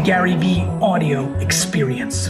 Gary Vee audio experience.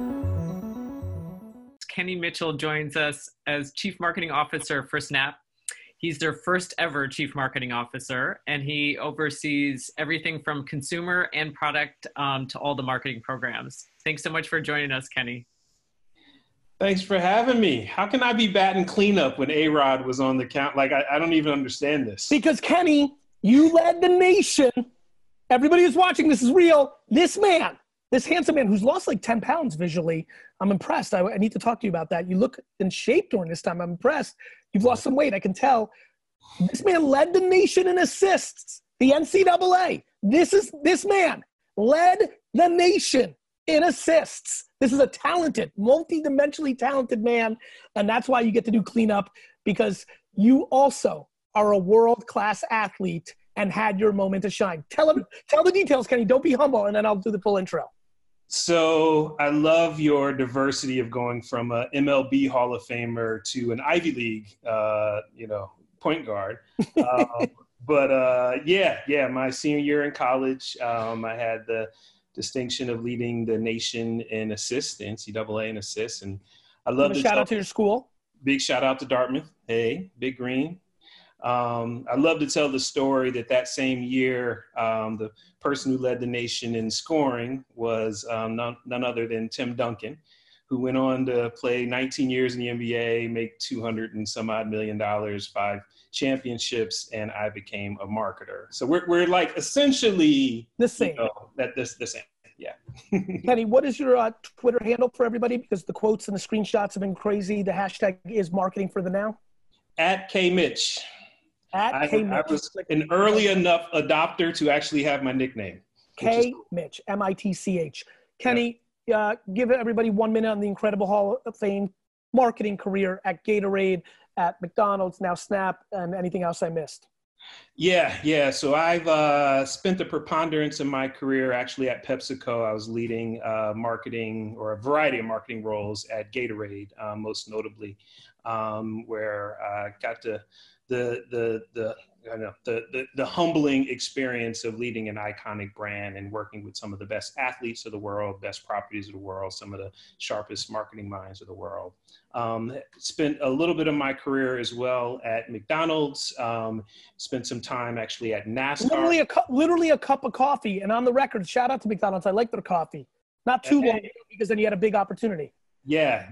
Kenny Mitchell joins us as Chief Marketing Officer for Snap. He's their first ever Chief Marketing Officer, and he oversees everything from consumer and product to all the marketing programs. Thanks so much for joining us, Kenny. Thanks for having me. How can I be batting cleanup when A-Rod was on the count? Like, I don't even understand this. Because Kenny, you led the nation. Everybody who's watching, this is real. This man, this handsome man who's lost like 10 pounds visually, I'm impressed. I need to talk to you about that. You look in shape during this time. I'm impressed. You've lost some weight, I can tell. This man led the nation in assists, the NCAA. This man led the nation in assists. This is a talented, multi-dimensionally talented man, and that's why you get to do cleanup, because you also are a world-class athlete and had your moment to shine. Tell the details, Kenny. Don't be humble, and then I'll do the full intro. So I love your diversity of going from a MLB Hall of Famer to an Ivy League, point guard. Yeah, my senior year in college, I had the distinction of leading the nation in assists, the NCAA in assists. And I love to shout out to your school. Big shout out to Dartmouth. Hey, Big Green. I love to tell the story that same year, the person who led the nation in scoring was none other than Tim Duncan, who went on to play 19 years in the NBA, make $200 and some odd million, 5 championships, and I became a marketer. So we're like essentially the same. The same. Yeah. Kenny, what is your Twitter handle for everybody? Because the quotes and the screenshots have been crazy. The hashtag is marketing for the now. @KMitch. I was an early enough adopter to actually have my nickname. K-Mitch, M-I-T-C-H. Kenny, give everybody 1 minute on the Incredible Hall of Fame marketing career at Gatorade, at McDonald's, now Snap, and anything else I missed. Yeah. So I've spent the preponderance of my career actually at PepsiCo. I was leading marketing, or a variety of marketing roles at Gatorade, most notably, where I got to the humbling experience of leading an iconic brand and working with some of the best athletes of the world, best properties of the world, some of the sharpest marketing minds of the world. Spent a little bit of my career as well at McDonald's. Spent some time actually at NASCAR. Literally a cup of coffee. And on the record, shout out to McDonald's. I like their coffee. Not too long ago, because then you had a big opportunity. Yeah.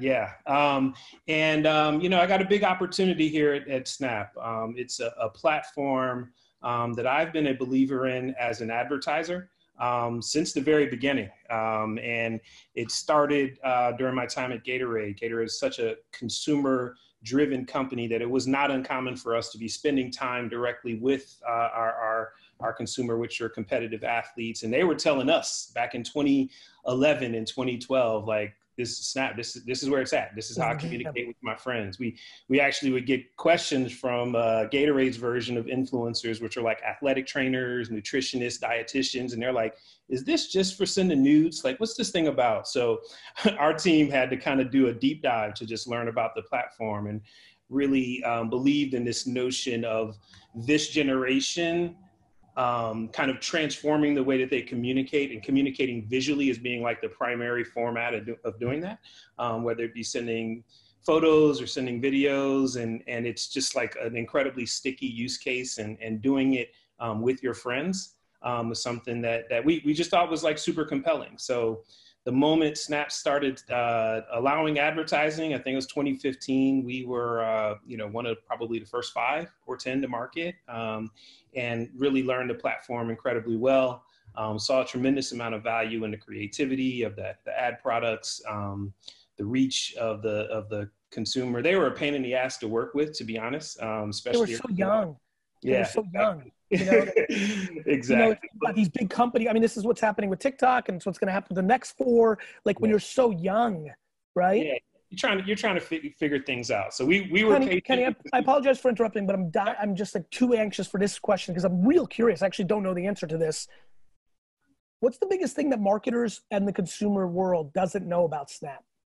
I got a big opportunity here at Snap. It's a platform that I've been a believer in as an advertiser since the very beginning. And it started during my time at Gatorade. Gatorade is such a consumer-driven company that it was not uncommon for us to be spending time directly with our consumer, which are competitive athletes. And they were telling us back in 2011 and 2012, like, this is Snap. This is where it's at. This is how I communicate with my friends. We actually would get questions from Gatorade's version of influencers, which are like athletic trainers, nutritionists, dietitians, and they're like, "Is this just for sending nudes? Like, what's this thing about?" So, our team had to kind of do a deep dive to just learn about the platform, and really believed in this notion of this generation kind of transforming the way that they communicate, and communicating visually as being like the primary format of doing that, whether it be sending photos or sending videos, and it's just like an incredibly sticky use case, and doing it with your friends was something that we just thought was like super compelling. So the moment Snap started allowing advertising, I think it was 2015, we were one of probably the first 5 or 10 to market, and really learned the platform incredibly well. Saw a tremendous amount of value in the creativity of the ad products, the reach of the consumer. They were a pain in the ass to work with, to be honest. Especially they were so young. Yeah, they were so young. Exactly. These big companies. I mean, this is what's happening with TikTok, and it's what's going to happen with the next 4. Like when you're so young, right? Yeah. You're trying to figure things out. So we were patient. Kenny, I apologize for interrupting, but I'm just like too anxious for this question, because I'm real curious. I actually don't know the answer to this. What's the biggest thing that marketers and the consumer world doesn't know about Snap?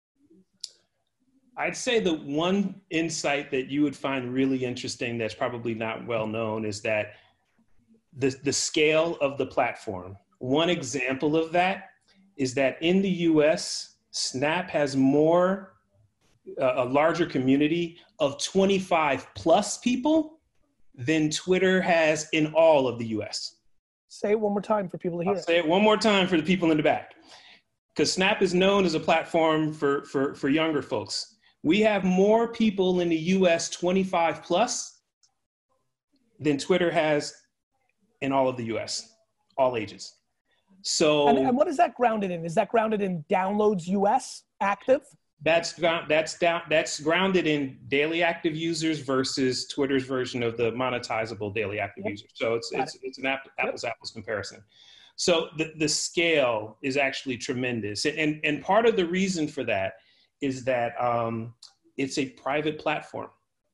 I'd say the one insight that you would find really interesting that's probably not well known is that the scale of the platform one example of that is that in the US, Snap has a larger community of 25 plus people than Twitter has in all of the US. Say it one more time for people to hear. I'll say it one more time for the people in the back. Because Snap is known as a platform for younger folks. We have more people in the US 25 plus than Twitter has in all of the US, all ages. So, and what is that grounded in? Is that grounded in downloads US active? That's grounded in daily active users versus Twitter's version of the monetizable daily active users. So it's an apples comparison. So the scale is actually tremendous. And part of the reason for that is that it's a private platform.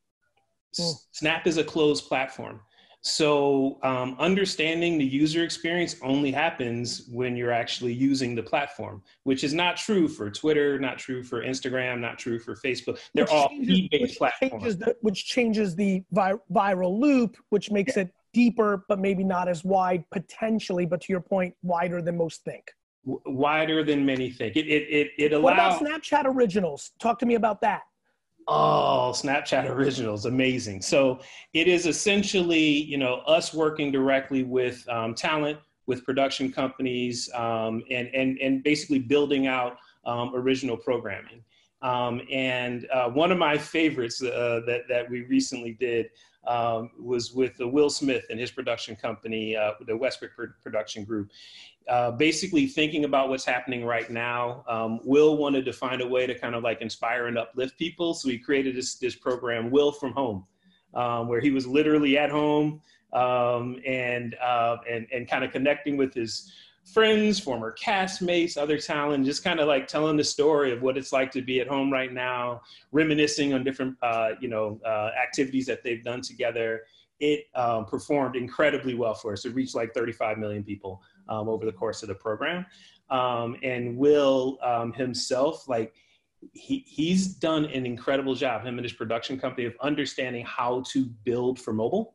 Snap is a closed platform. So understanding the user experience only happens when you're actually using the platform, which is not true for Twitter, not true for Instagram, not true for Facebook. They're all feed-based platforms. Which changes the viral loop, which makes it deeper, but maybe not as wide potentially, but to your point, wider than most think. Wider than many think. It allows. What about Snapchat Originals? Talk to me about that. Oh, Snapchat Originals, amazing. So it is essentially, us working directly with talent, with production companies, and basically building out original programming. And one of my favorites that we recently did was with Will Smith and his production company, the Westbrook Production Group. Basically thinking about what's happening right now. Will wanted to find a way to kind of like inspire and uplift people. So he created this program, Will from Home, where he was literally at home and kind of connecting with his friends, former castmates, other talent, just kind of like telling the story of what it's like to be at home right now, reminiscing on different, activities that they've done together. It performed incredibly well for us. It reached like 35 million people over the course of the program. And Will himself, like he's done an incredible job, him and his production company, of understanding how to build for mobile.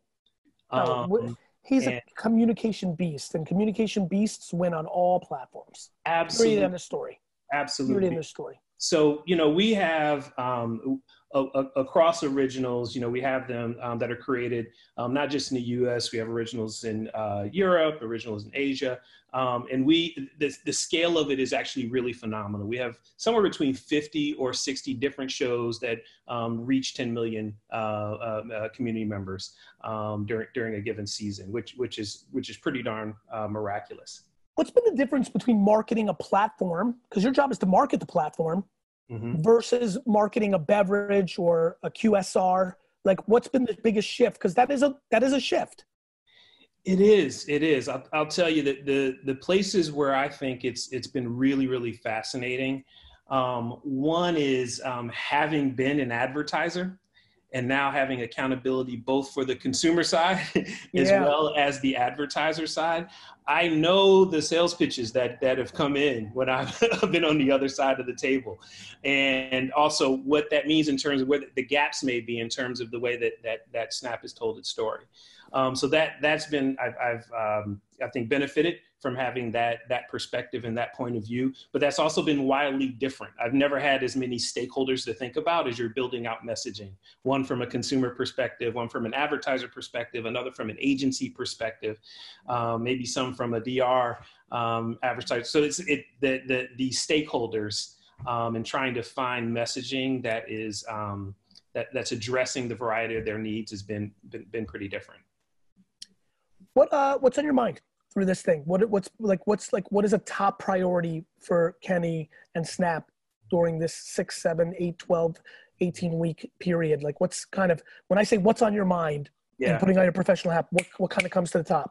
He's a communication beast, and communication beasts win on all platforms. Absolutely. Period, end of story. Absolutely. Period, end of story. So, we have across originals, we have them that are created not just in the US, we have originals in Europe, originals in Asia. And the scale of it is actually really phenomenal. We have somewhere between 50 or 60 different shows that reach 10 million community members during a given season, which is pretty darn miraculous. What's been the difference between marketing a platform, because your job is to market the platform, versus marketing a beverage or a QSR? Like, what's been the biggest shift? Because that is a shift. It is. I'll tell you that the places where I think it's been really, really fascinating. One is having been an advertiser and now having accountability both for the consumer side as well as the advertiser side. I know the sales pitches that have come in when I've been on the other side of the table, and also what that means in terms of where the gaps may be in terms of the way that Snap has told its story. So that's been, I think, benefited from having that perspective and that point of view, but that's also been wildly different. I've never had as many stakeholders to think about as you're building out messaging. One from a consumer perspective, one from an advertiser perspective, another from an agency perspective, maybe some from a DR advertiser. So it's the stakeholders and trying to find messaging that is that's addressing the variety of their needs has been pretty different. What's on your mind through this thing? What is a top priority for Kenny and Snap during this 6, 7, 8, 12, 18-week period? Like, what's kind of, when I say what's on your mind and putting on your professional hat, what kind of comes to the top?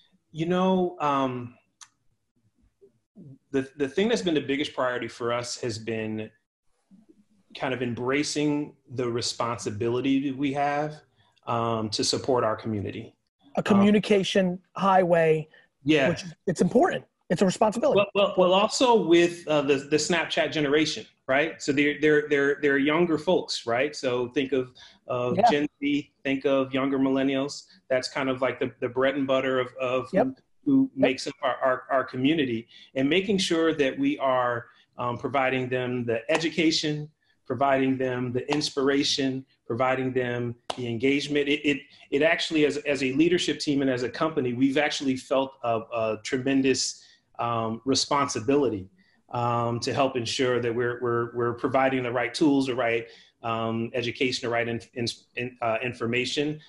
The thing that's been the biggest priority for us has been kind of embracing the responsibility that we have to support our community. A communication highway. Yeah, which it's important. It's a responsibility. Well, also with the Snapchat generation, right? So they're younger folks, right? So think of Gen Z, think of younger millennials. That's kind of like the bread and butter of who makes up our community, and making sure that we are providing them the education, providing them the inspiration, providing them the engagement. It actually, as a leadership team and as a company, we've actually felt a tremendous responsibility to help ensure that we're providing the right tools, the right education, the right information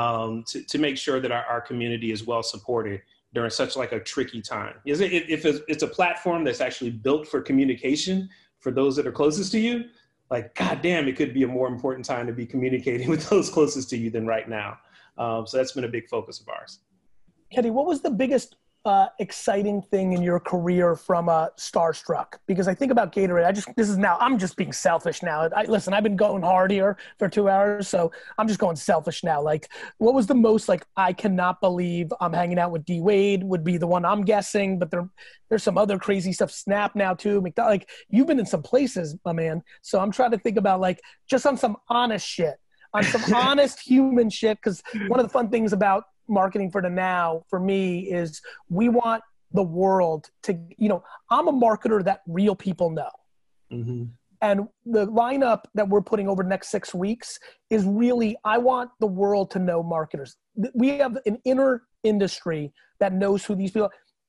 to make sure that our community is well supported during such like a tricky time. If it's a platform that's actually built for communication for those that are closest to you, like, God damn, it could be a more important time to be communicating with those closest to you than right now. So that's been a big focus of ours. Kenny, what was the biggest exciting thing in your career from Starstruck? Because I think about Gatorade, I'm just being selfish now. Listen, I've been going hard here for 2 hours, so I'm just going selfish now. Like, what was the most, like, I cannot believe I'm hanging out with D Wade would be the one I'm guessing, but there's some other crazy stuff. Snap now too, McDonald's. Like, you've been in some places, my man. So I'm trying to think about, like, just on some honest shit, on some honest human shit. Because one of the fun things about marketing for the now for me is we want the world to, I'm a marketer that real people know. Mm-hmm. And the lineup that we're putting over the next 6 weeks is really, I want the world to know marketers. We have an inner industry that knows who these people are.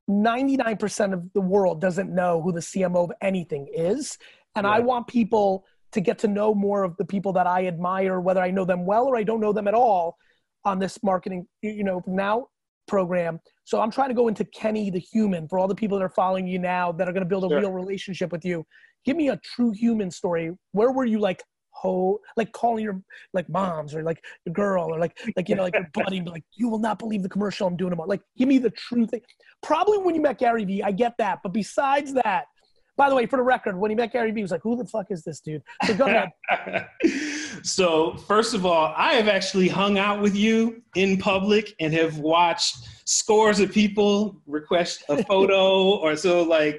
99% of the world doesn't know who the CMO of anything is. And I want people to get to know more of the people that I admire, whether I know them well or I don't know them at all, on this marketing, now program. So I'm trying to go into Kenny the human for all the people that are following you now that are going to build a real relationship with you. Give me a true human story. Where were you like calling your like moms or like your girl or like your buddy, like, you will not believe the commercial I'm doing tomorrow. Like, give me the true thing. Probably when you met Gary Vee, I get that. But besides that, by the way, for the record, when he met Gary Vee, he was like, who the fuck is this dude? So go ahead. So first of all, I have actually hung out with you in public and have watched scores of people request a photo or so, like,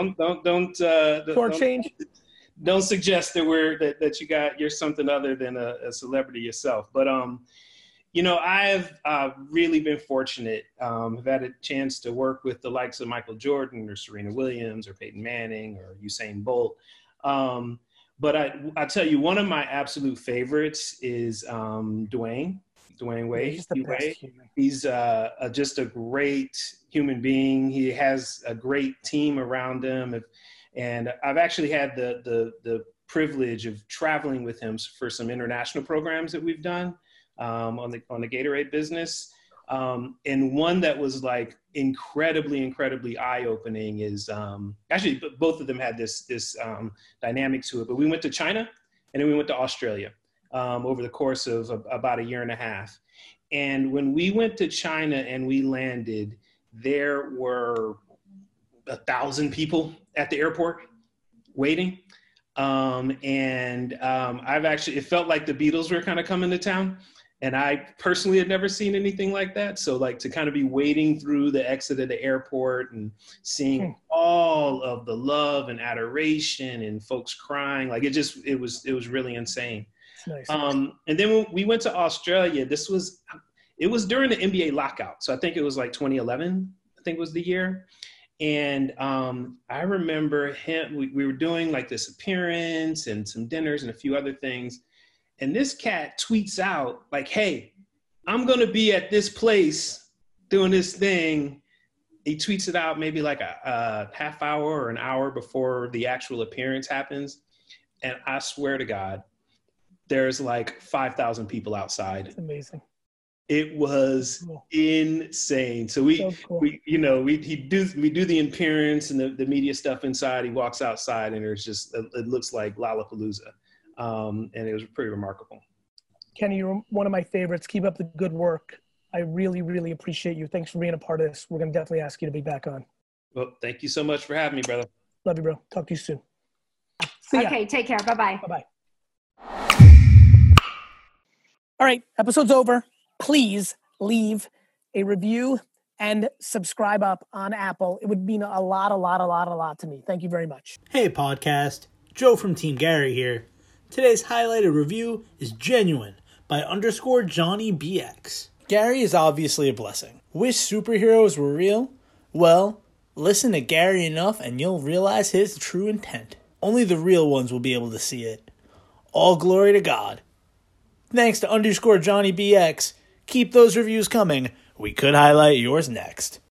don't suggest that you're something other than a celebrity yourself. But, I've really been fortunate. I've had a chance to work with the likes of Michael Jordan or Serena Williams or Peyton Manning or Usain Bolt. But I tell you, one of my absolute favorites is Dwayne Wade. He's just a great human being. He has a great team around him. And I've actually had the privilege of traveling with him for some international programs that we've done on the Gatorade business. And one that was like incredibly eye-opening is actually both of them had this dynamic to it. But we went to China and then we went to Australia over the course of about a year and a half. And when we went to China and we landed, there were 1,000 people at the airport waiting. It felt like the Beatles were kind of coming to town. And I personally had never seen anything like that. So like to kind of be wading through the exit of the airport and seeing all of the love and adoration and folks crying, like it was really insane. Nice. And then when we went to Australia, it was during the NBA lockout. So I think it was like 2011, I think was the year. And I remember we were doing like this appearance and some dinners and a few other things. And this cat tweets out like, hey, I'm going to be at this place doing this thing. He tweets it out maybe like a half hour or an hour before the actual appearance happens. And I swear to God, there's like 5,000 people outside. That's amazing. It was insane. So we do the appearance and the media stuff inside. He walks outside and it looks like Lollapalooza. And it was pretty remarkable. Kenny, you're one of my favorites. Keep up the good work. I really, really appreciate you. Thanks for being a part of this. We're going to definitely ask you to be back on. Well, thank you so much for having me, brother. Love you, bro. Talk to you soon. Okay, take care. Bye-bye. Bye-bye. All right, episode's over. Please leave a review and subscribe up on Apple. It would mean a lot to me. Thank you very much. Hey, podcast. Joe from Team Gary here. Today's highlighted review is Genuine by _JohnnyBX. Gary is obviously a blessing. Wish superheroes were real, Well, listen to Gary enough and you'll realize his true intent. Only the real ones will be able to see it. All glory to God. Thanks to _JohnnyBX. Keep those reviews coming. We could highlight yours next.